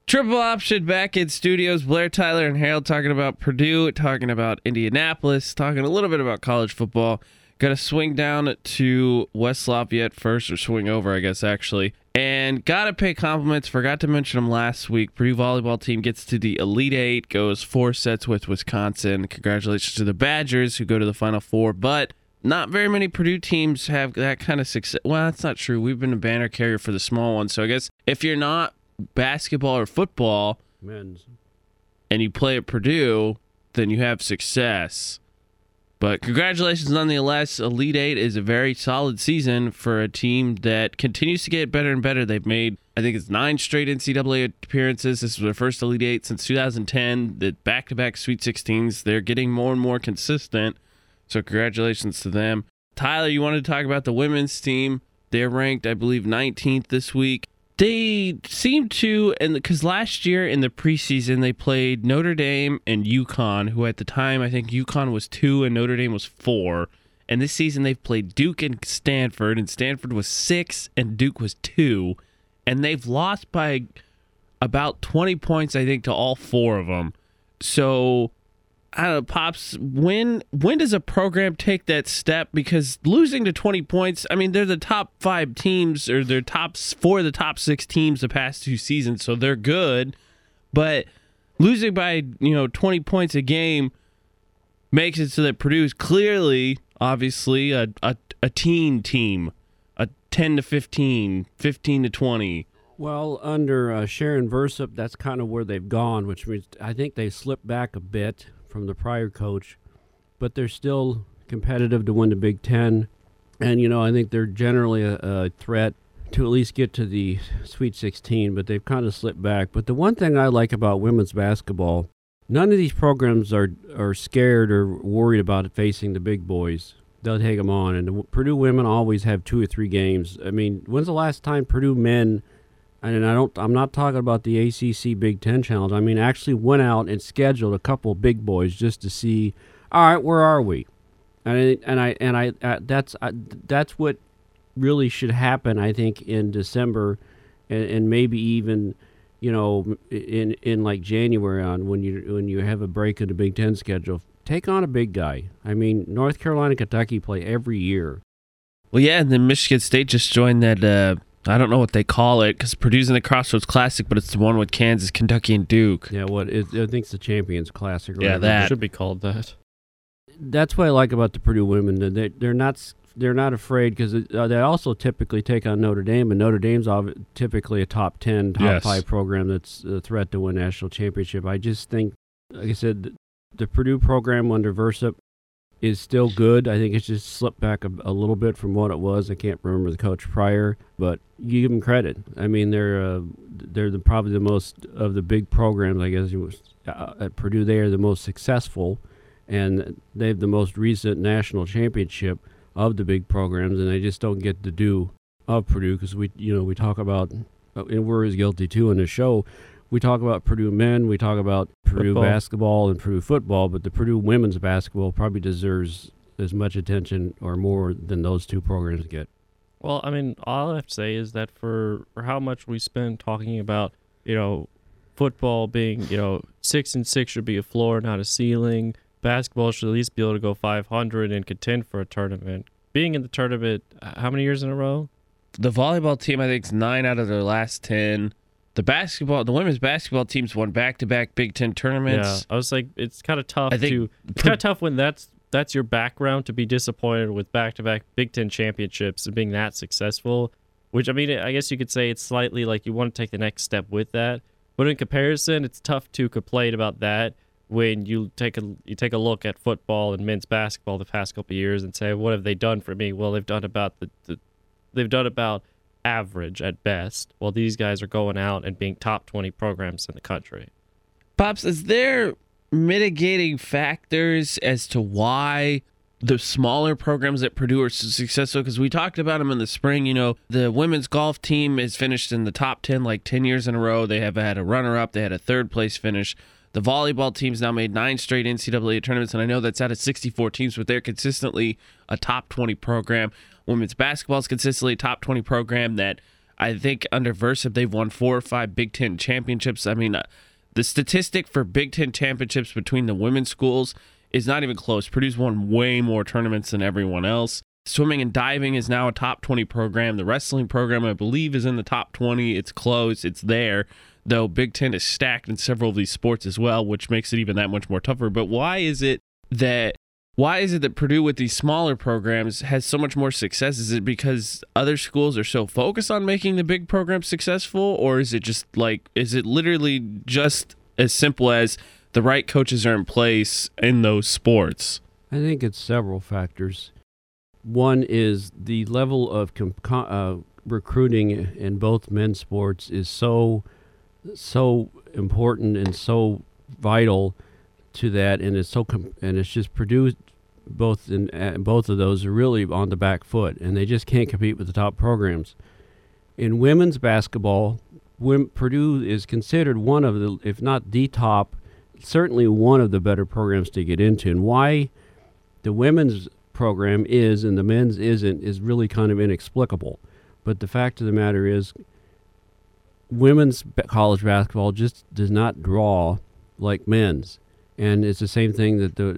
Triple Option back in studios. Blair, Tyler, and Harold talking about Purdue, talking about Indianapolis, talking a little bit about college football. Got to swing down to West Lafayette first, or swing over, I guess, actually. And got to pay compliments. Forgot to mention them last week. Purdue volleyball team gets to the Elite Eight, goes 4 sets with Wisconsin. Congratulations to the Badgers, who go to the Final Four. But not very many Purdue teams have that kind of success. Well, that's not true. We've been a banner carrier for the small ones. So I guess if you're not basketball or football men's and you play at Purdue, then you have success. But congratulations nonetheless. Elite Eight is a very solid season for a team that continues to get better and better. They've made, I think it's 9 straight NCAA appearances. This is their first Elite Eight since 2010. The back-to-back Sweet 16s. They're getting more and more consistent. So congratulations to them. Tyler, you wanted to talk about the women's team. They're ranked, I believe, 19th this week. They seem to, and because last year in the preseason, they played Notre Dame and UConn, who at the time, I think UConn was 2 and Notre Dame was 4. And this season, they've played Duke and Stanford was 6 and Duke was 2. And they've lost by about 20 points, I think, to all 4 of them. So, I don't know, Pops, when does a program take that step? Because losing to 20 points, I mean, they're the top 5 teams, or they're top 4 of the top 6 teams the past 2 seasons, so they're good. But losing by, 20 points a game makes it so that Purdue is clearly, obviously, a teen team, a 10 to 15, 15 to 20. Well, under Sharon Versup, that's kind of where they've gone, which means I think they slipped back a bit from the prior coach, but they're still competitive to win the Big Ten. And, I think they're generally a threat to at least get to the Sweet 16, but they've kind of slipped back. But the one thing I like about women's basketball, none of these programs are scared or worried about facing the big boys. They'll take them on. And the Purdue women always have 2 or 3 games. I mean, when's the last time Purdue men, and I'm not talking about the ACC Big Ten Challenge. I mean, actually went out and scheduled a couple of big boys just to see, all right, where are we? That's what really should happen, I think, in December, and maybe even, in like January on when you have a break in the Big Ten schedule. Take on a big guy. I mean, North Carolina, Kentucky play every year. Well, yeah, and then Michigan State just joined that. I don't know what they call it, because Purdue's in the Crossroads Classic, but it's the one with Kansas, Kentucky, and Duke. Yeah, I think it's the Champions Classic. Yeah, that should be called that. That's what I like about the Purdue women. They're not afraid, because they also typically take on Notre Dame, and Notre Dame's typically a top 10, top 5 program that's a threat to win national championship. I just think, like I said, the Purdue program under Versup is still good. I think it's just slipped back a little bit from what it was. I can't remember the coach prior, but you give them credit. I mean, they're probably the most of the big programs, I guess. At Purdue, they are the most successful, and they have the most recent national championship of the big programs, and they just don't get the due of Purdue, because we talk about, and we're as guilty too in the show. We talk about Purdue men, we talk about Purdue basketball and Purdue football, but the Purdue women's basketball probably deserves as much attention or more than those 2 programs get. Well, I mean, all I have to say is that for how much we spend talking about, football being, 6-6 should be a floor, not a ceiling. Basketball should at least be able to go 500 and contend for a tournament. Being in the tournament, how many years in a row? The volleyball team, I think, is 9 out of their last 10. The women's basketball teams won back-to-back Big Ten tournaments. Yeah, I was like, it's kind of tough when that's your background to be disappointed with back-to-back Big Ten championships and being that successful. Which, I mean, I guess you could say it's slightly like you want to take the next step with that. But in comparison, it's tough to complain about that when you take a look at football and men's basketball the past couple of years and say, what have they done for me? Well, they've done about average at best, while these guys are going out and being top 20 programs in the country. Pops, is there mitigating factors as to why the smaller programs at Purdue are so successful? Because we talked about them in the spring. The women's golf team has finished in the top 10 like 10 years in a row. They have had a runner-up. They had a 3rd place finish. The volleyball team's now made 9 straight NCAA tournaments, and I know that's out of 64 teams, but they're consistently a top 20 program. Women's basketball is consistently a top 20 program that I think under Versa, they've won 4 or 5 Big Ten championships. I mean, the statistic for Big Ten championships between the women's schools is not even close. Purdue's won way more tournaments than everyone else. Swimming and diving is now a top 20 program. The wrestling program, I believe, is in the top 20. It's close. It's there, though Big Ten is stacked in several of these sports as well, which makes it even that much more tougher. But why is it that Purdue with these smaller programs has so much more success? Is it because other schools are so focused on making the big programs successful, or is it literally just as simple as the right coaches are in place in those sports? I think it's several factors. One is the level of recruiting in both men's sports is so important and so vital to that, and it's just Purdue both of those are really on the back foot, and they just can't compete with the top programs. In women's basketball, Purdue is considered one of the, if not the top, certainly one of the better programs to get into. And why the women's program is and the men's isn't is really kind of inexplicable. But the fact of the matter is, women's college basketball just does not draw like men's. And it's the same thing that the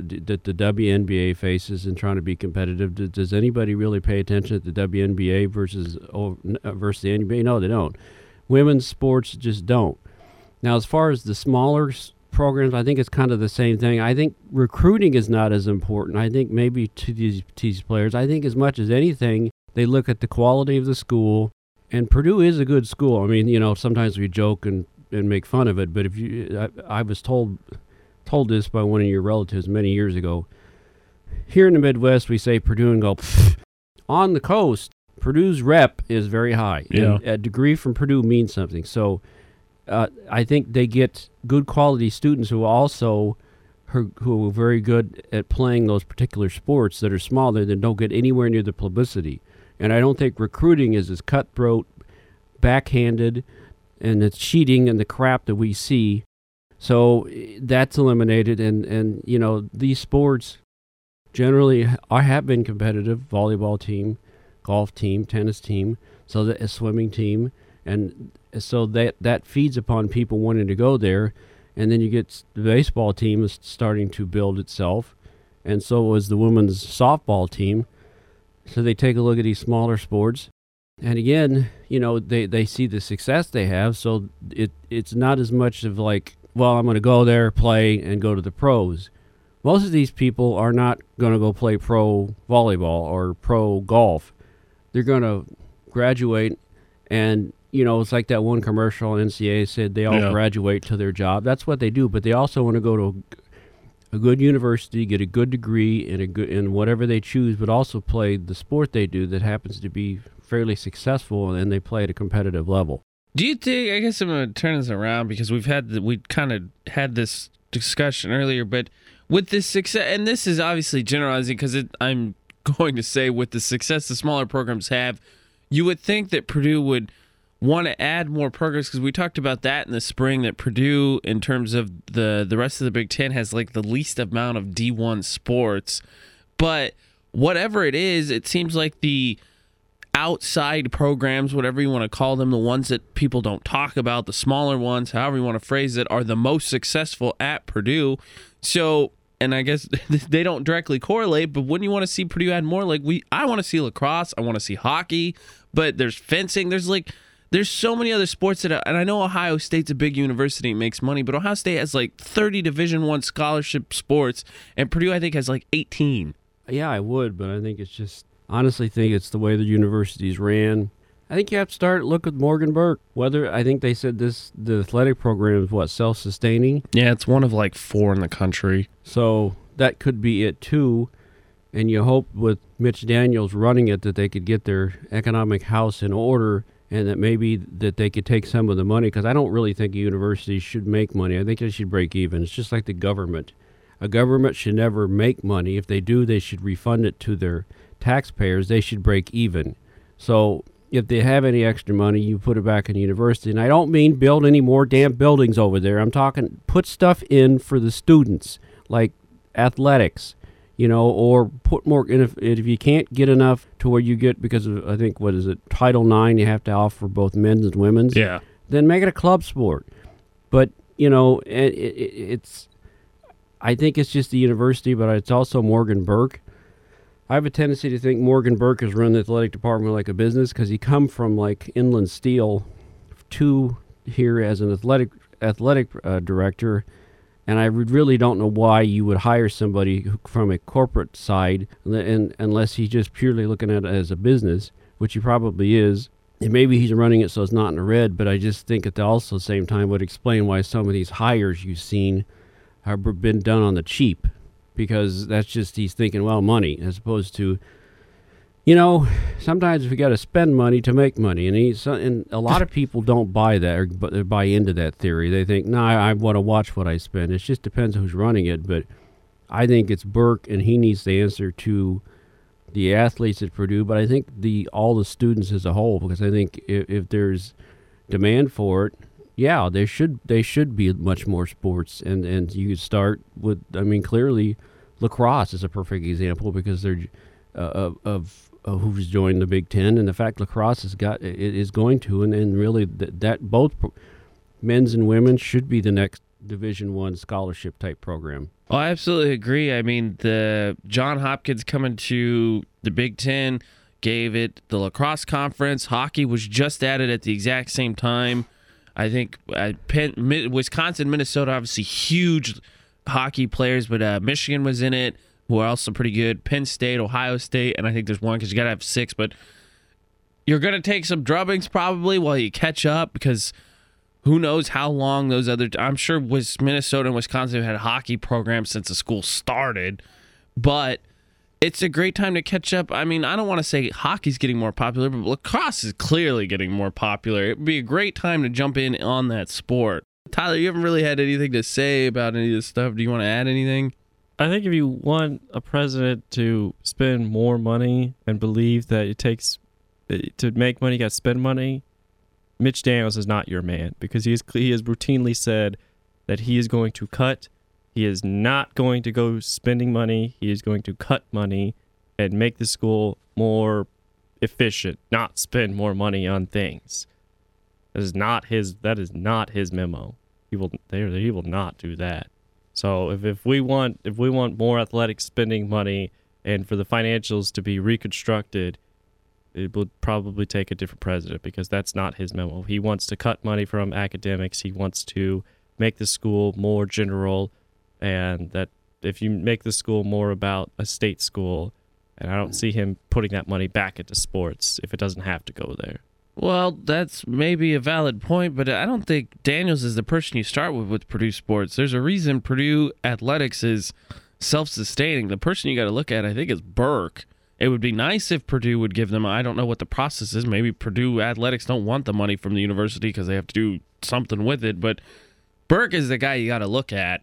WNBA faces in trying to be competitive. Does anybody really pay attention to the WNBA versus the NBA? No, they don't. Women's sports just don't. Now, as far as the smaller programs, I think it's kind of the same thing. I think recruiting is not as important. I think maybe to these players, I think as much as anything, they look at the quality of the school. And Purdue is a good school. I mean, sometimes we joke and make fun of it, but I was told this by one of your relatives many years ago. Here in the Midwest, we say Purdue and go, pfft. On the coast, Purdue's rep is very high. Yeah. And a degree from Purdue means something. So I think they get good quality students who are very good at playing those particular sports that are smaller that don't get anywhere near the publicity. And I don't think recruiting is as cutthroat, backhanded, and it's cheating and the crap that we see. So that's eliminated, and these sports generally have been competitive. Volleyball team, golf team, tennis team, so a swimming team, and so that feeds upon people wanting to go there. And then you get the baseball team is starting to build itself, and so was the women's softball team. So they take a look at these smaller sports, and again, they see the success they have. So it's not as much of like, well, I'm going to go there, play, and go to the pros. Most of these people are not going to go play pro volleyball or pro golf. They're going to graduate, and, it's like that one commercial NCAA said they all graduate to their job. That's what they do, but they also want to go to a good university, get a good degree in whatever they choose, but also play the sport they do that happens to be fairly successful, and they play at a competitive level. Do you think, I guess I'm going to turn this around because we kind of had this discussion earlier, but with this success, and this is obviously generalizing because I'm going to say with the success the smaller programs have, you would think that Purdue would want to add more programs, because we talked about that in the spring, that Purdue, in terms of the rest of the Big Ten, has like the least amount of D1 sports. But whatever it is, it seems like the outside programs, whatever you want to call them, the ones that people don't talk about, the smaller ones, however you want to phrase it, are the most successful at Purdue. So, and I guess they don't directly correlate, but wouldn't you want to see Purdue add more? Like I want to see lacrosse, I want to see hockey, but there's fencing, there's so many other sports and I know Ohio State's a big university and makes money, but Ohio State has like 30 Division I scholarship sports, and Purdue I think has like 18. Yeah, I would, but I think it's just, honestly think it's the way the universities ran. I think you have to look at Morgan Burke. I think they said the athletic program is self-sustaining? Yeah, it's one of like 4 in the country. So that could be it too. And you hope with Mitch Daniels running it that they could get their economic house in order, and that maybe that they could take some of the money, because I don't really think a university should make money. I think they should break even. It's just like the government. A government should never make money. If they do, they should refund it to their taxpayers. They should break even. So if they have any extra money, you put it back in the university. And I don't mean build any more damn buildings over there. I'm talking put stuff in for the students, like athletics. or put more. And if you can't get enough to where you get, because of, I think, what is it, Title IX, you have to offer both men's and women's. Yeah. Then make it a club sport. But, it's, I think it's just the university, but it's also Morgan Burke. I have a tendency to think Morgan Burke has run the athletic department like a business, because he come from like Inland Steel to here as an athletic director. And I really don't know why you would hire somebody from a corporate side unless he's just purely looking at it as a business, which he probably is. And maybe he's running it so it's not in the red, but I just think at the also same time would explain why some of these hires you've seen have been done on the cheap, because that's just he's thinking, well, money, as opposed to, sometimes we got to spend money to make money, and a lot of people don't buy that or buy into that theory. They think, no, I want to watch what I spend. It just depends who's running it, but I think it's Burke, and he needs the answer to the athletes at Purdue, but I think all the students as a whole, because I think if there's demand for it, yeah, they should be much more sports, and you could start with, clearly lacrosse is a perfect example, because they're of who's joined the Big Ten, and the fact lacrosse is going to, and really that both men's and women's should be the next Division I scholarship type program. Oh, I absolutely agree. I mean, the John Hopkins coming to the Big Ten gave it the lacrosse conference. Hockey was just added at the exact same time. I think Wisconsin, Minnesota, obviously huge hockey players, but Michigan was in it, who are also pretty good. Penn State, Ohio State, and I think there's one because you got to have 6. But you're going to take some drubbings probably while you catch up, because who knows how long those other... I'm sure Minnesota and Wisconsin have had hockey programs since the school started, but it's a great time to catch up. I mean, I don't want to say hockey's getting more popular, but lacrosse is clearly getting more popular. It would be a great time to jump in on that sport. Tyler, you haven't really had anything to say about any of this stuff. Do you want to add anything? I think if you want a president to spend more money and believe that it takes to make money, you got to spend money, Mitch Daniels is not your man, because he has routinely said that he is going to cut. He is not going to go spending money. He is going to cut money and make the school more efficient, not spend more money on things. That is not his memo. He will not do that. So if we want more athletic spending money and for the financials to be reconstructed, it would probably take a different president, because that's not his memo. He wants to cut money from academics. He wants to make the school more general, and that if you make the school more about a state school, and I don't see him putting that money back into sports if it doesn't have to go there. Well, that's maybe a valid point, but I don't think Daniels is the person you start with Purdue sports. There's a reason Purdue athletics is self-sustaining. The person you got to look at, I think, is Burke. It would be nice if Purdue would give them, I don't know what the process is. Maybe Purdue athletics don't want the money from the university because they have to do something with it, but Burke is the guy you got to look at.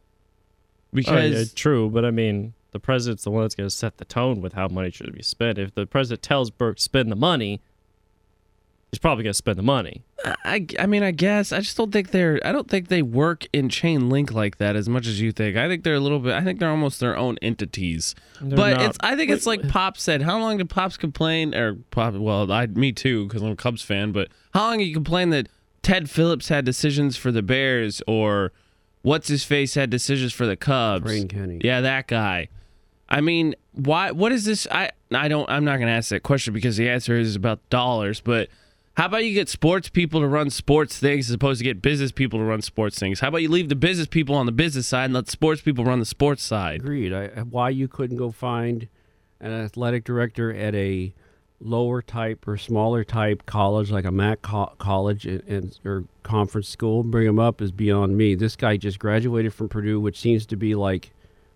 Because true, but I mean, the president's the one that's going to set the tone with how money should be spent. If the president tells Burke spend the money, he's probably going to spend the money. I mean, I guess. I just don't think I don't think they work in chain link like that as much as you think. I think they're almost their own entities. I think it's like Pop said. How long did Pops complain? Me too, because I'm a Cubs fan, but how long did you complain that Ted Phillips had decisions for the Bears, or what's-his-face had decisions for the Cubs? Crane Kenny. Yeah, that guy. I mean, why? What is this? I'm not going to ask that question because the answer is about dollars, but how about you get sports people to run sports things as opposed to get business people to run sports things? How about you leave the business people on the business side and let sports people run the sports side? Agreed. Why you couldn't go find an athletic director at a lower type or smaller type college, like a MAC college or conference school, bring him up is beyond me. This guy just graduated from Purdue, which seems to be like,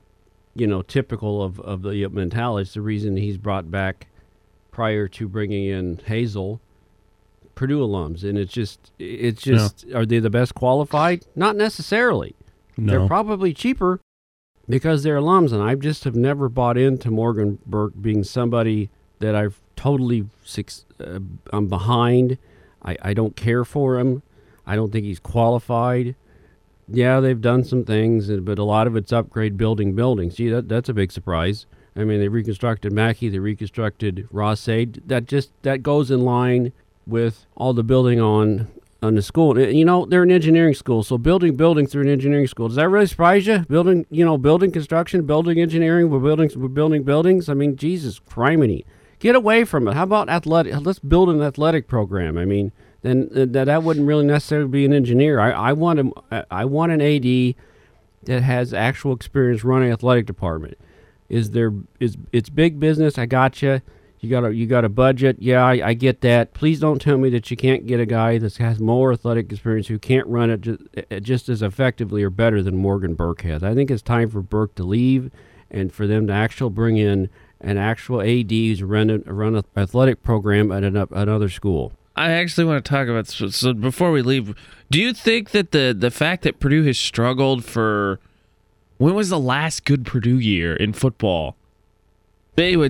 typical of the mentality. It's the reason he's brought back, prior to bringing in Hazel, Purdue alums, and it's just Are they the best qualified? Not necessarily. No. They're probably cheaper because they're alums, and I just have never bought into Morgan Burke being somebody that I've totally I'm behind. I don't care for him. I don't think he's qualified. Yeah, they've done some things, but a lot of it's upgrade buildings. Gee, that's a big surprise. I mean, they reconstructed Mackey, they reconstructed Ross-Ade. That goes in line with all the building on the school. You know, they're an engineering school, so building buildings through an engineering school. Does that really surprise you? Building construction, building engineering, we're building buildings. I mean, Jesus criminy. Get away from it. How about athletic? Let's build an athletic program. I mean, then that wouldn't really necessarily be an engineer. I want an AD that has actual experience running athletic department. It's big business. I gotcha. You got a budget. Yeah, I get that. Please don't tell me that you can't get a guy that has more athletic experience who can't run it just as effectively or better than Morgan Burke has. I think it's time for Burke to leave and for them to actually bring in an actual AD who's run an athletic program at another school. I actually want to talk about this. So before we leave, do you think that the fact that Purdue has struggled for, when was the last good Purdue year in football? Anyway,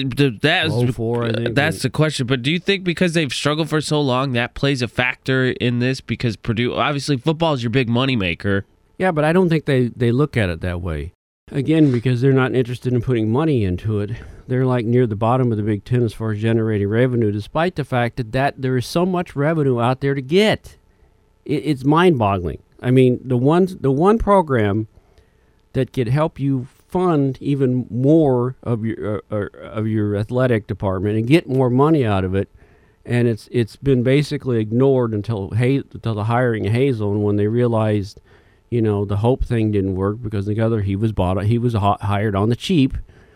that's the question. But do you think because they've struggled for so long, that plays a factor in this? Because Purdue, obviously, football is your big moneymaker. Yeah, but I don't think they look at it that way. Again, because they're not interested in putting money into it. They're like near the bottom of the Big Ten as far as generating revenue, despite the fact that there is so much revenue out there to get. It's mind-boggling. I mean, the one program that could help you fund even more of your athletic department and get more money out of it, and it's been basically ignored until the hiring of Hazel, and when they realized, you know, the Hope thing didn't work because he was hired on the cheap.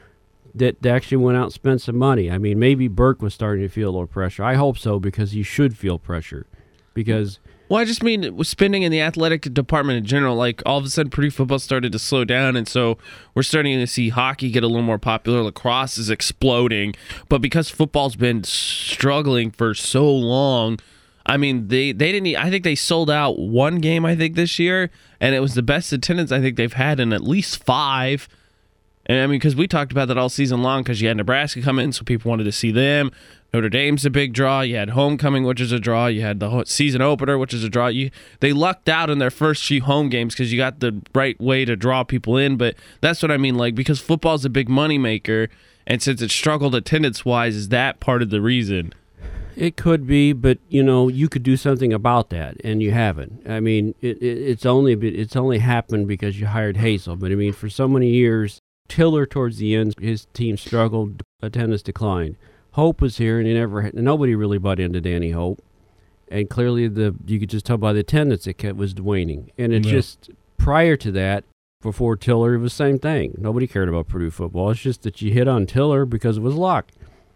That they actually went out and spent some money. I mean, maybe Burke was starting to feel a little pressure. I hope so, because he should feel pressure. Because, well, I just mean spending in the athletic department in general. Like, all of a sudden, Purdue football started to slow down, and so we're starting to see hockey get a little more popular. Lacrosse is exploding. But because football's been struggling for so long, I mean, they didn't. I think they sold out one game, I think, this year, and it was the best attendance I think they've had in at least 5. And I mean, because we talked about that all season long, because you had Nebraska come in, so people wanted to see them. Notre Dame's a big draw. You had homecoming, which is a draw. You had the season opener, which is a draw. They lucked out in their first few home games because you got the right way to draw people in. But that's what I mean, like, because football's a big moneymaker, and since it struggled attendance-wise, is that part of the reason? It could be, but you know, you could do something about that, and you haven't. I mean, it's only happened because you hired Hazel. But I mean, for so many years, Tiller towards the end, his team struggled, attendance declined. Hope was here, and nobody really bought into Danny Hope. And clearly, you could just tell by the attendance it was waning. And it just, prior to that, before Tiller, it was the same thing. Nobody cared about Purdue football. It's just that you hit on Tiller because it was luck.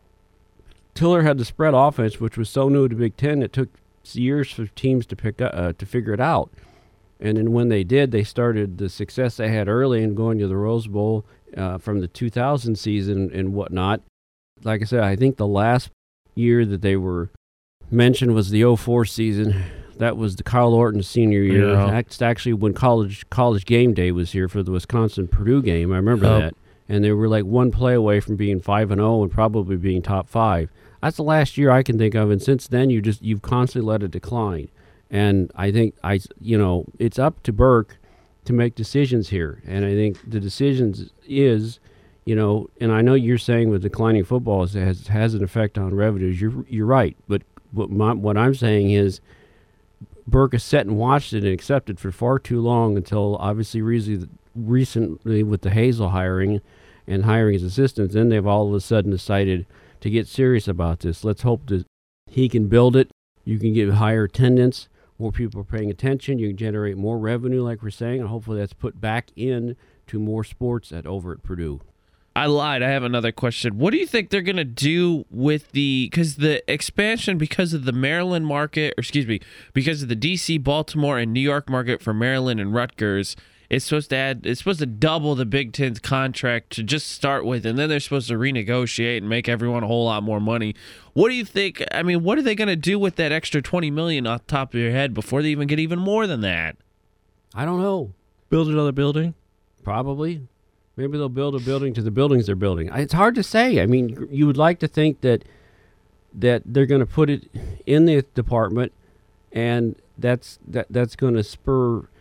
Tiller had the spread offense, which was so new to Big Ten, it took years for teams to figure it out. And then when they did, they started the success they had early in going to the Rose Bowl from the 2000 season and whatnot. Like I said, I think the last year that they were mentioned was the 2004 season. That was the Kyle Orton senior year. Yeah. That's actually when college game day was here for the Wisconsin-Purdue game. I remember that. And they were like one play away from being 5-0 and probably being top 5. That's the last year I can think of, and since then you've constantly let it decline. And I think it's up to Burke to make decisions here. And I think the decisions is, and I know you're saying with declining football it has an effect on revenues. You're right, but what I'm saying is Burke has sat and watched it and accepted for far too long until obviously recently with the Hazel hiring and hiring his assistants, then they've all of a sudden decided to get serious about this. Let's hope that he can build it. You can get higher attendance. More people are paying attention. You can generate more revenue, like we're saying, and hopefully that's put back in to more sports over at Purdue. I lied. I have another question. What do you think they're going to do with because the expansion, because of the Maryland market, because of the D.C., Baltimore, and New York market for Maryland and Rutgers, it's supposed to double the Big Ten's contract to just start with, and then they're supposed to renegotiate and make everyone a whole lot more money. What do you think? I mean, what are they going to do with that extra $20 million off the top of your head before they even get even more than that? I don't know. Build another building? Probably. Maybe they'll build a building to the buildings they're building. It's hard to say. I mean, you would like to think that they're going to put it in the department, and that's going to spur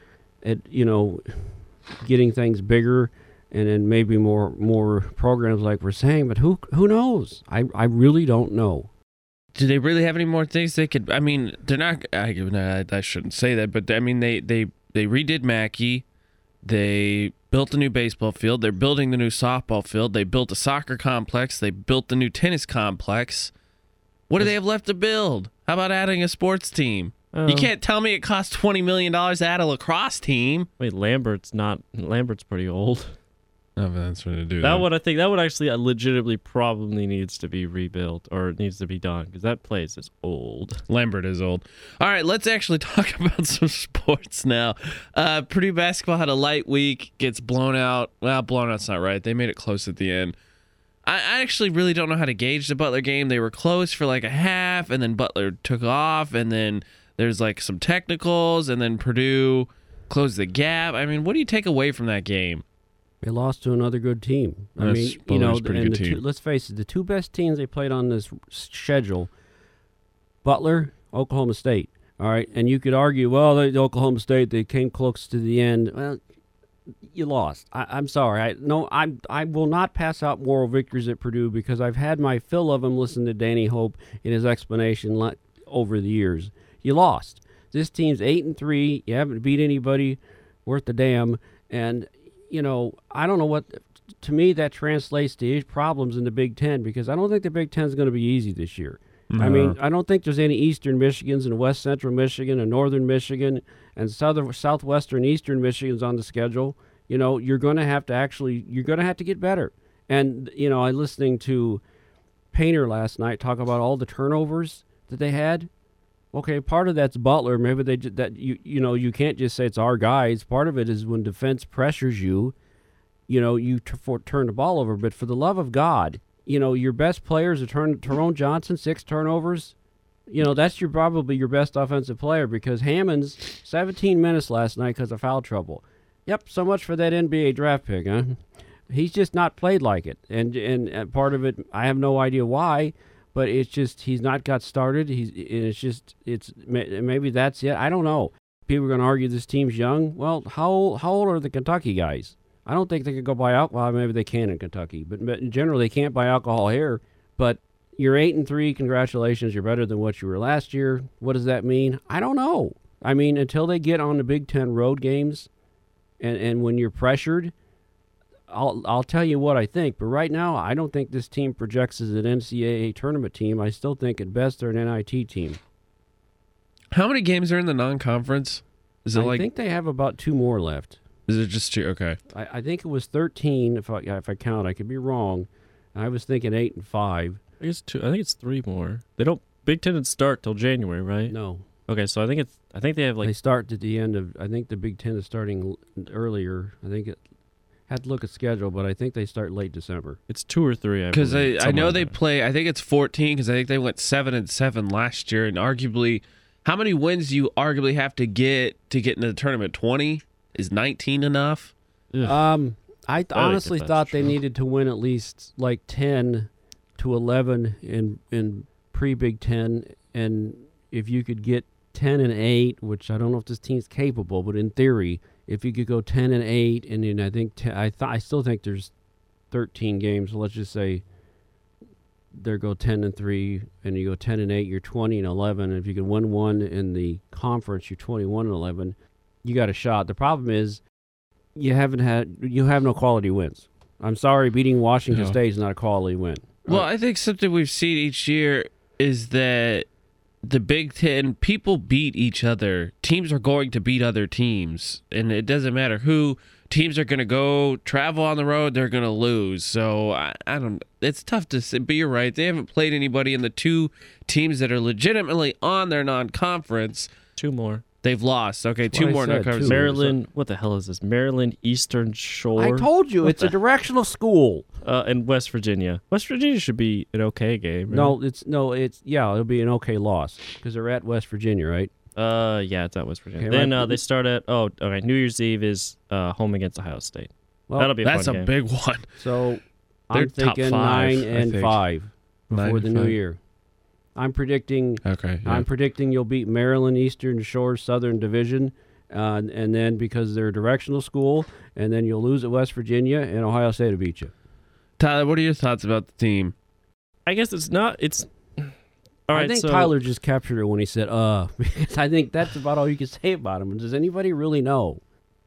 at getting things bigger, and then maybe more programs like we're saying. But who knows? I really don't know. Do they really have any more things they could? I mean, they're not. I shouldn't say that, but I mean, they redid Mackey. They built a new baseball field. They're building the new softball field. They built a soccer complex. They built the new tennis complex. What do they have left to build? How about adding a sports team? You can't tell me it costs $20 million to add a lacrosse team. Wait, Lambert's pretty old. Oh, that's what to do. That one, I think, that one actually legitimately probably needs to be rebuilt or it needs to be done because that place is old. Lambert is old. All right, let's actually talk about some sports now. Purdue basketball had a light week, gets blown out. Well, blown out's not right. They made it close at the end. I actually really don't know how to gauge the Butler game. They were close for like a half, and then Butler took off, and then there's like some technicals, and then Purdue closed the gap. I mean, what do you take away from that game? They lost to another good team. Let's face it, the two best teams they played on this schedule, Butler, Oklahoma State. All right, and you could argue, well, Oklahoma State, they came close to the end. Well, you lost. I'm sorry. I will not pass out moral victories at Purdue because I've had my fill of them listen to Danny Hope in his explanation over the years. You lost. This team's 8-3. You haven't beat anybody worth a damn, and I don't know what. To me, that translates to problems in the Big Ten because I don't think the Big Ten is going to be easy this year. No. I mean, I don't think there's any Eastern Michigans and West Central Michigan and Northern Michigan and Southwestern Eastern Michigans on the schedule. You're going to have to get better. And, I listening to Painter last night talk about all the turnovers that they had. Okay, part of that's Butler. Maybe you can't just say it's our guys. Part of it is when defense pressures you, you turn the ball over. But for the love of God, your best players are Tyrone Johnson, 6 turnovers. That's probably your best offensive player because Hammonds, 17 minutes last night because of foul trouble. Yep, so much for that NBA draft pick, huh? He's just not played like it. And part of it, I have no idea why. But it's just he's not got started. Maybe that's it. I don't know. People are going to argue this team's young. Well, how old are the Kentucky guys? I don't think they could go buy alcohol. Maybe they can in Kentucky, but in general they can't buy alcohol here. But you're 8-3. Congratulations, you're better than what you were last year. What does that mean? I don't know. I mean, until they get on the Big Ten road games, and when you're pressured. I'll tell you what I think, but right now I don't think this team projects as an NCAA tournament team. I still think at best they're an NIT team. How many games are in the non-conference? I think they have about 2 more left. Is it just 2? Okay. I think it was 13 if I count. I could be wrong. I was thinking 8 and 5. I think it's 2. I think it's 3 more. They don't. Big Ten didn't start till January, right? No. Okay, so I think they have like. They start at the end of. I think the Big Ten is starting earlier. I think it. Had to look at schedule, but I think they start late December. It's 2 or 3. Because I know they play. I think it's 14 because I think they went 7-7 last year, and arguably, how many wins do you arguably have to get into the tournament? 20 is 19 enough? I honestly thought they needed to win at least like 10 to 11 in pre-Big Ten, and if you could get 10-8, which I don't know if this team's capable, but in theory. If you could go 10-8, and then I think I still think there's 13 games. So let's just say they go 10-3, and you go 10-8. You're 20-11. And if you can win one in the conference, you're 21-11. You got a shot. The problem is you have no quality wins. I'm sorry, beating Washington State is not a quality win. Well, I think something we've seen each year is that. The Big Ten, people beat each other. Teams are going to beat other teams, and it doesn't matter who. Teams are going to go travel on the road. They're going to lose. So I don't. It's tough to say, but you're right. They haven't played anybody in the 2 teams that are legitimately on their non-conference. 2 more. They've lost. Okay, 2 more non-conference. Maryland. What the hell is this? Maryland Eastern Shore. I told you it's a directional school. And West Virginia. West Virginia should be an okay game. Right? It'll be an okay loss because they're at West Virginia, right? Yeah, it's at West Virginia. Okay, then they start at New Year's Eve is home against Ohio State. Well, that'll be a fun game. That's a big one. So I'm thinking 9-5 before the new year. I'm predicting. Okay. Yeah. I'm predicting you'll beat Maryland Eastern Shore Southern Division, and then because they're a directional school, and then you'll lose at West Virginia, and Ohio State will beat you. Tyler, what are your thoughts about the team? I guess it's not. It's all right. I think Tyler just captured it when he said because I think that's about all you can say about him. Does anybody really know?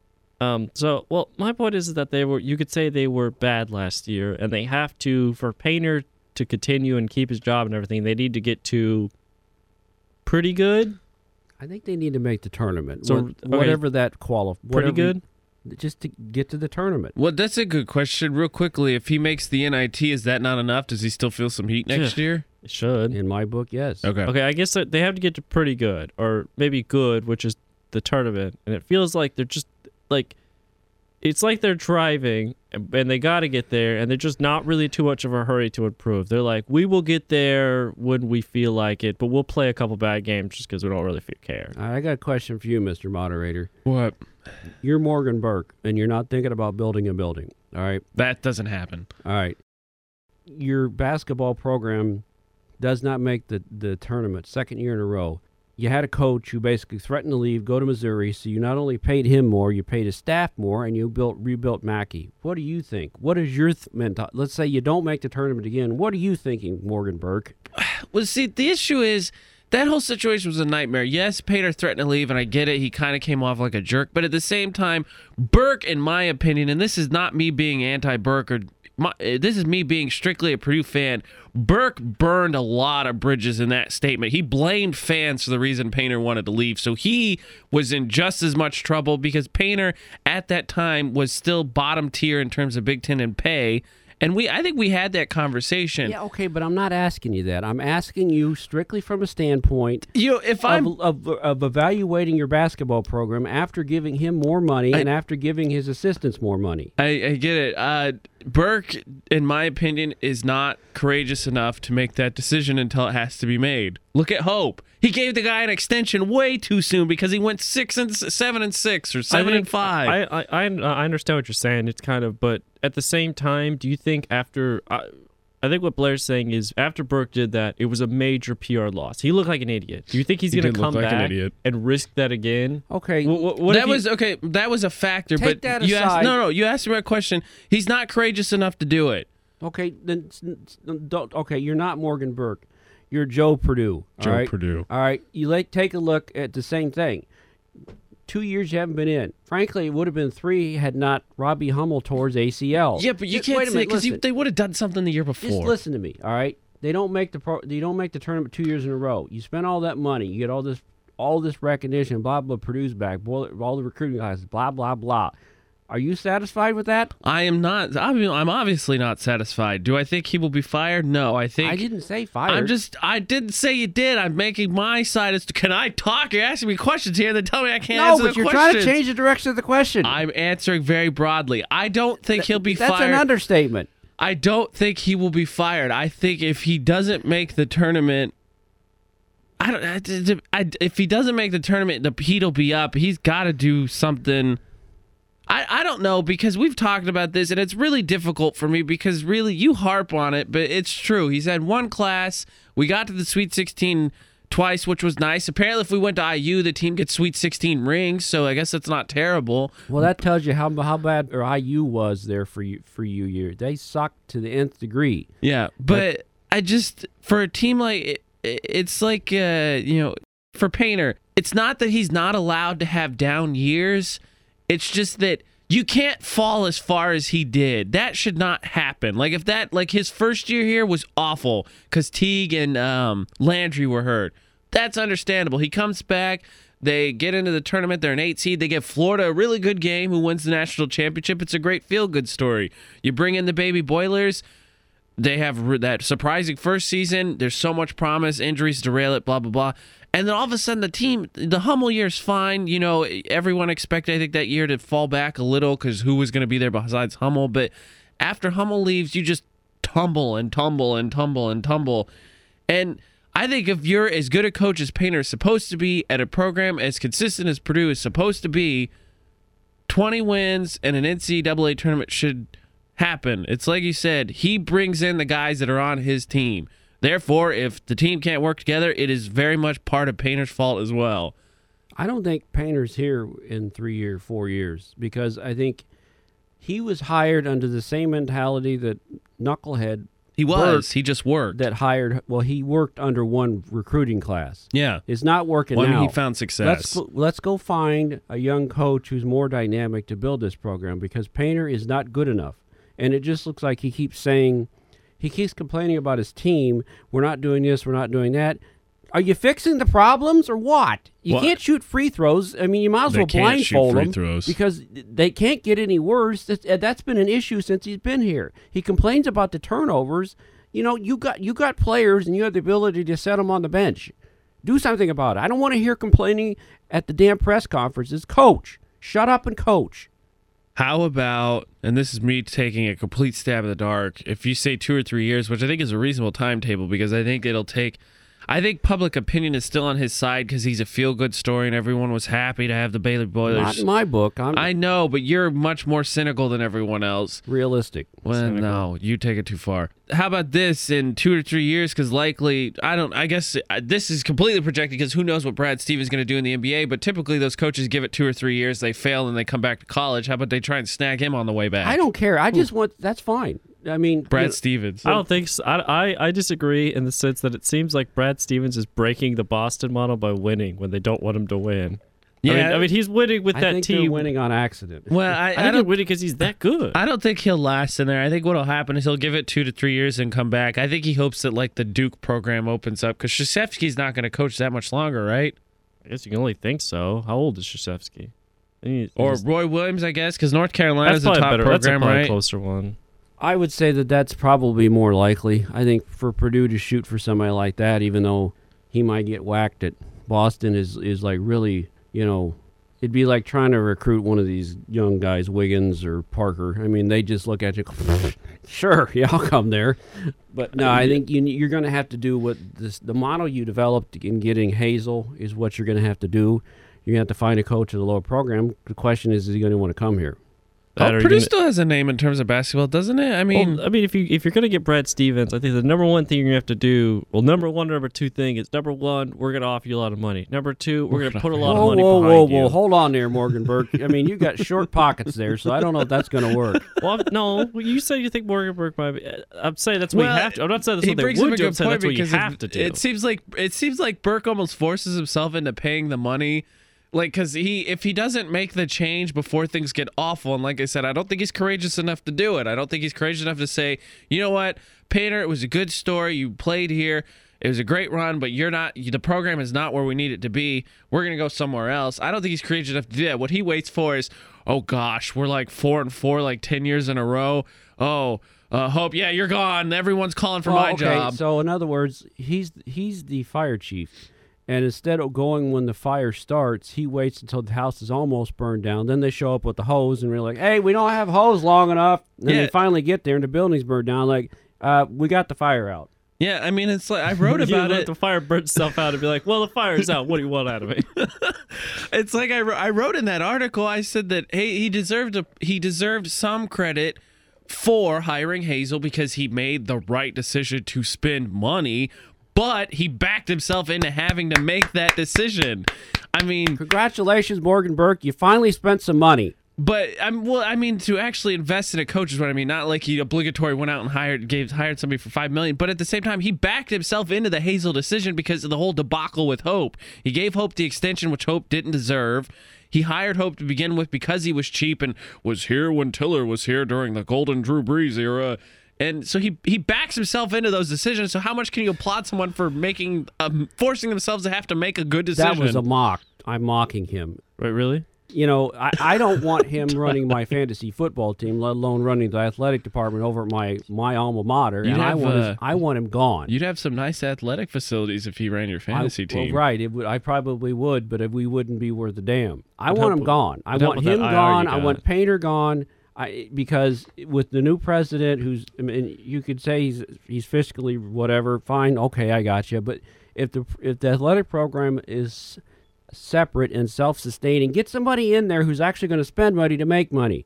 Well, my point is that you could say they were bad last year, and they have to, for Painter to continue and keep his job and everything, they need to get to pretty good. I think they need to make the tournament. So whatever that qualifies. Pretty good? Just to get to the tournament. Well, that's a good question. Real quickly, if he makes the NIT, is that not enough? Does he still feel some heat next year? It should. In my book, yes. Okay. Okay, I guess they have to get to pretty good, or maybe good, which is the tournament. And it feels like they're just like, it's like they're driving and they got to get there, and they're just not really too much of a hurry to improve. They're like, we will get there when we feel like it, but we'll play a couple bad games just because we don't really care. I got a question for you, Mr. Moderator. What? You're Morgan Burke, and you're not thinking about building a building, all right? That doesn't happen. All right. Your basketball program does not make the tournament second year in a row. You had a coach who basically threatened to leave, go to Missouri, so you not only paid him more, you paid his staff more, and you rebuilt Mackey. What do you think? What is your mentality? Let's say you don't make the tournament again. What are you thinking, Morgan Burke? Well, see, the issue is that whole situation was a nightmare. Yes, Painter threatened to leave, and I get it. He kind of came off like a jerk. But at the same time, Burke, in my opinion, and this is not me being anti-Burke, this is me being strictly a Purdue fan, Burke burned a lot of bridges in that statement. He blamed fans for the reason Painter wanted to leave. So he was in just as much trouble because Painter, at that time, was still bottom tier in terms of Big Ten and pay. And I think we had that conversation. Yeah, okay, but I'm not asking you that. I'm asking you strictly from a standpoint of evaluating your basketball program after giving him more money and after giving his assistants more money. I get it. Burke, in my opinion, is not courageous enough to make that decision until it has to be made. Look at Hope. He gave the guy an extension way too soon because he went 7 and 6 or 7 and 5. I understand what you're saying. It's kind of, but at the same time, do you think after? I think what Blair's saying is after Burke did that, it was a major PR loss. He looked like an idiot. Do you think he's going to come back and risk that again? Okay, that was a factor. Take but that you aside. You asked me a question. He's not courageous enough to do it. Okay, then okay, you're not Morgan Burke. You're Joe Purdue. Purdue. All right, take a look at the same thing. 2 years you haven't been in. Frankly, it would have been 3 had not Robbie Hummel tore his ACL. Yeah, but you can't say because they would have done something the year before. Just listen to me, all right? They don't make the tournament 2 years in a row. You spend all that money, you get all this recognition, blah blah. Purdue's back, all the recruiting guys, blah blah blah. Are you satisfied with that? I am not. I'm obviously not satisfied. Do I think he will be fired? No, I didn't say fired. I didn't say you did. I'm making my side as to, can I talk? You're asking me questions here, then tell me I can't answer the question. No, but you're trying to change the direction of the question. I'm answering very broadly. I don't think he'll be fired. That's an understatement. I don't think he will be fired. I think if he doesn't make the tournament, if he doesn't make the tournament, the heat will be up. He's got to do something. I don't know, because we've talked about this, and it's really difficult for me because really you harp on it, but it's true. He's had one class. We got to the Sweet 16 twice, which was nice. Apparently, if we went to IU, the team gets Sweet 16 rings, so I guess that's not terrible. Well, that tells you how bad IU was there for you. They sucked to the nth degree. Yeah, but I just, for a team like, it's like, for Painter, it's not that he's not allowed to have down years. It's just that you can't fall as far as he did. That should not happen. Like his first year here was awful because Teague and Landry were hurt. That's understandable. He comes back. They get into the tournament. They're an 8 seed. They give Florida a really good game who wins the national championship. It's a great feel-good story. You bring in the baby Boilers. They have that surprising first season. There's so much promise. Injuries derail it, blah, blah, blah. And then all of a sudden, the Hummel year's fine. Everyone expected, I think, that year to fall back a little because who was going to be there besides Hummel? But after Hummel leaves, you just tumble and tumble and tumble and tumble. And I think if you're as good a coach as Painter is supposed to be at a program as consistent as Purdue is supposed to be, 20 wins and an NCAA tournament should happen. It's like you said, he brings in the guys that are on his team. Therefore, if the team can't work together, it is very much part of Painter's fault as well. I don't think Painter's here in 4 years because I think he was hired under the same mentality that Knucklehead. He was. He just worked. He worked under one recruiting class. Yeah. It's not working now. He found success. Let's go find a young coach who's more dynamic to build this program because Painter is not good enough. And it just looks like he keeps complaining about his team. We're not doing this. We're not doing that. Are you fixing the problems or what? You can't shoot free throws. I mean, you might as well blindfold them because they can't get any worse. That's been an issue since he's been here. He complains about the turnovers. You know, you got players and you have the ability to set them on the bench. Do something about it. I don't want to hear complaining at the damn press conferences. Coach, shut up and coach. How about, and this is me taking a complete stab in the dark, if you say 2 or 3 years, which I think is a reasonable timetable because I think I think public opinion is still on his side because he's a feel-good story and everyone was happy to have the Baylor Boilers. Not in my book. I know, but you're much more cynical than everyone else. Realistic. Well, cynical. No, you take it too far. How about this in 2 or 3 years? Because likely, I guess this is completely projected because who knows what Brad Stevens is going to do in the NBA, but typically those coaches give it 2 or 3 years, they fail, and they come back to college. How about they try and snag him on the way back? I don't care. I just want, that's fine. I mean, Brad Stevens. I don't think so. I disagree in the sense that it seems like Brad Stevens is breaking the Boston model by winning when they don't want him to win. Yeah, I mean he's winning with that I think team. They're winning on accident. Well, I think they're winning because he's that good. I don't think he'll last in there. I think what'll happen is he'll give it 2 to 3 years and come back. I think he hopes that like the Duke program opens up because Krzyzewski's not going to coach that much longer, right? I guess you can only think so. How old is Krzyzewski? Or Roy Williams, I guess, because North Carolina's a top program, that's probably right? A closer one. I would say that's probably more likely. I think for Purdue to shoot for somebody like that, even though he might get whacked at Boston, is like really, it'd be like trying to recruit one of these young guys, Wiggins or Parker. I mean, they just look at you, sure, yeah, I'll come there. But no, I think you're going to have to do what the model you developed in getting Hazel is what you're going to have to do. You're going to have to find a coach at the lower program. The question is he going to want to come here? Purdue still has a name in terms of basketball, doesn't it? I mean, if you're going to get Brad Stevens, I think the number one thing you're going to have to do, number one, number two thing is, number one, we're going to offer you a lot of money. Number two, we're going to put a lot of money behind you. Whoa, hold on there, Morgan Burke. I mean, you got short pockets there, so I don't know if that's going to work. Well, no, you say you think Morgan Burke might be. I'm saying that's what you have to. I'm not saying that's what they would do. I'm saying that's what you have to do. It seems like Burke almost forces himself into paying the money. Like, because if he doesn't make the change before things get awful, and like I said, I don't think he's courageous enough to do it. I don't think he's courageous enough to say, you know what, Painter, it was a good story. You played here. It was a great run, but the program is not where we need it to be. We're going to go somewhere else. I don't think he's courageous enough to do that. What he waits for is, oh, gosh, we're like 4-4, like 10 years in a row. Oh, Hope, yeah, you're gone. Everyone's calling for my job. So, in other words, he's the fire chief. And instead of going when the fire starts, he waits until the house is almost burned down. Then they show up with the hose, and we're like, hey, we don't have hose long enough. And then they finally get there, and the building's burned down. Like, we got the fire out. Yeah, I mean, it's like I wrote about it. The fire burnt itself out and be like, well, the fire's out. What do you want out of me? It's like I wrote in that article, I said that, hey, he deserved some credit for hiring Hazel because he made the right decision to spend money, but he backed himself into having to make that decision. I mean, congratulations, Morgan Burke. You finally spent some money. But to actually invest in a coach is what I mean. Not like he obligatory went out and hired somebody for $5 million. But at the same time, he backed himself into the Hazel decision because of the whole debacle with Hope. He gave Hope the extension, which Hope didn't deserve. He hired Hope to begin with because he was cheap and was here when Tiller was here during the golden Drew Brees era. And so he backs himself into those decisions. So how much can you applaud someone for forcing themselves to have to make a good decision? That was a mock. I'm mocking him. Right, really? I don't want him running my fantasy football team, let alone running the athletic department over at my alma mater. And I want him gone. You'd have some nice athletic facilities if he ran your fantasy team. Well, right. I probably would, but we wouldn't be worth a damn. I want him gone. I want him gone. I want Painter gone. Because with the new president, you could say he's fiscally whatever, fine, okay, I got you. But if the athletic program is separate and self-sustaining, get somebody in there who's actually going to spend money to make money.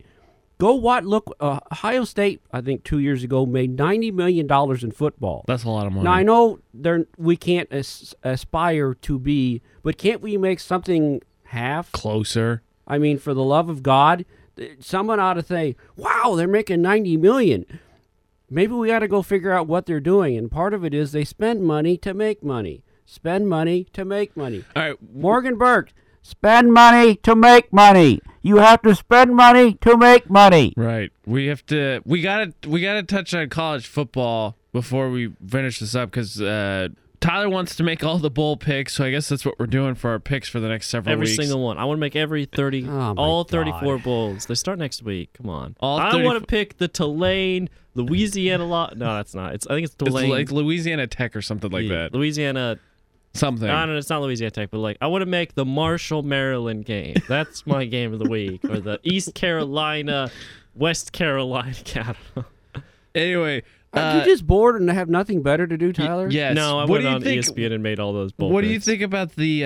Look, Ohio State, I think 2 years ago, made $90 million in football. That's a lot of money. Now, I know we can't aspire to be, but can't we make something Half? Closer. I mean, for the love of God, someone ought to say, wow, they're making $90 million. Maybe we got to go figure out what they're doing. And part of it is they spend money to make money. Spend money to make money. All right. Morgan Burke, spend money to make money. You have to spend money to make money. Right. We gotta touch on college football before we finish this up, because Tyler wants to make all the bowl picks, so I guess that's what we're doing for our picks for the next several weeks. Every single one. I want to make every 30, all 34 bowls. They start next week. Come on. I want to pick the Tulane, Louisiana. No, that's not. I think it's Tulane. It's like Louisiana Tech or something like that. Louisiana. Something. No, it's not Louisiana Tech, but I want to make the Marshall, Maryland game. That's my game of the week. Or the East Carolina, West Carolina. I don't know. Anyway. Are you just bored and have nothing better to do, Tyler? Yes. No, I went on ESPN and made all those bowls. What do you think about the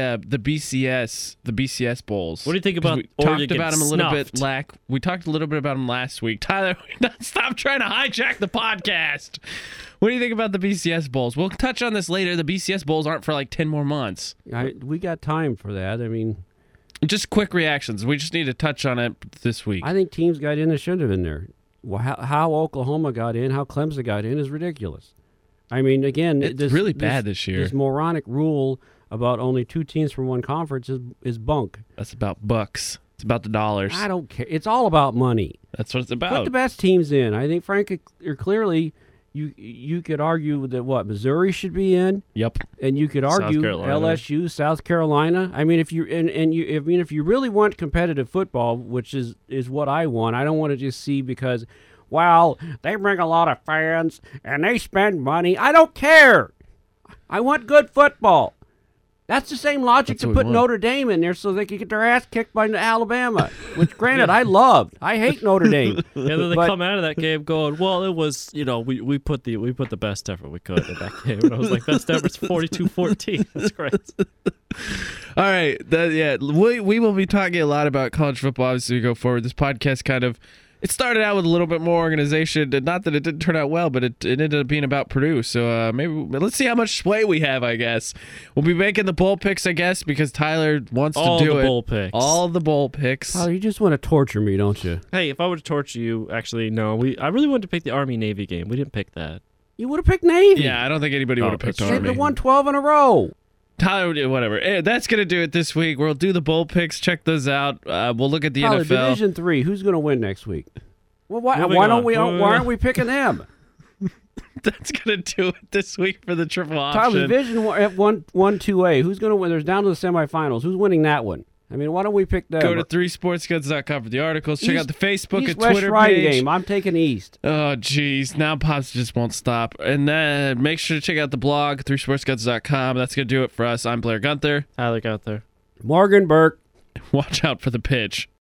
BCS bowls? What do you think about we talked about them a little bit? We talked a little bit about them last week. Tyler, stop trying to hijack the podcast. What do you think about the BCS bowls? We'll touch on this later. The BCS bowls aren't for 10 more months. We got time for that. I mean, just quick reactions. We just need to touch on it this week. I think teams got in that shouldn't have been there. Well, how Oklahoma got in, how Clemson got in is ridiculous. I mean, again, it's really bad this year. This moronic rule about only 2 teams from one conference is bunk. That's about bucks. It's about the dollars. I don't care. It's all about money. That's what it's about. Put the best teams in. I think, frankly, clearly, you could argue that Missouri should be in. Yep. And you could argue LSU, South Carolina. I mean, if you really want competitive football, which is what I want, I don't want to just see because, they bring a lot of fans and they spend money. I don't care. I want good football. That's the same logic to put Notre Dame in there so they could get their ass kicked by Alabama, which, granted, I loved. I hate Notre Dame. And then they come out of that game going, well, it was, we put the best effort we could in that game. And I was like, best effort's 42-14. That's great. All right. We will be talking a lot about college football as we go forward. This podcast it started out with a little bit more organization. Not that it didn't turn out well, but it ended up being about Purdue. So maybe let's see how much sway we have, I guess. We'll be making the bowl picks, I guess, because Tyler wants to do it. All the bowl picks. Oh, you just want to torture me, don't you? Hey, if I were to torture you, actually, no. I really wanted to pick the Army-Navy game. We didn't pick that. You would have picked Navy. Yeah, I don't think anybody would have picked Army. They've won 12 in a row. Tyler, whatever. That's going to do it this week. We'll do the bowl picks. Check those out. We'll look at the NFL. Division III, who's going to win next week? Well, why aren't we picking them? That's going to do it this week for the triple option. Tyler, Division 1, 2A, who's going to win? There's down to the semifinals. Who's winning that one? I mean, why don't we pick them? Go to 3sportsguns.com for the articles. Check out the Facebook and West Twitter Shrine page. Game. I'm taking East. Oh, geez. Now Pops just won't stop. And then make sure to check out the blog, 3sportsguns.com. That's going to do it for us. I'm Blair Gunther. Tyler Gunther. Morgan Burke. Watch out for the pitch.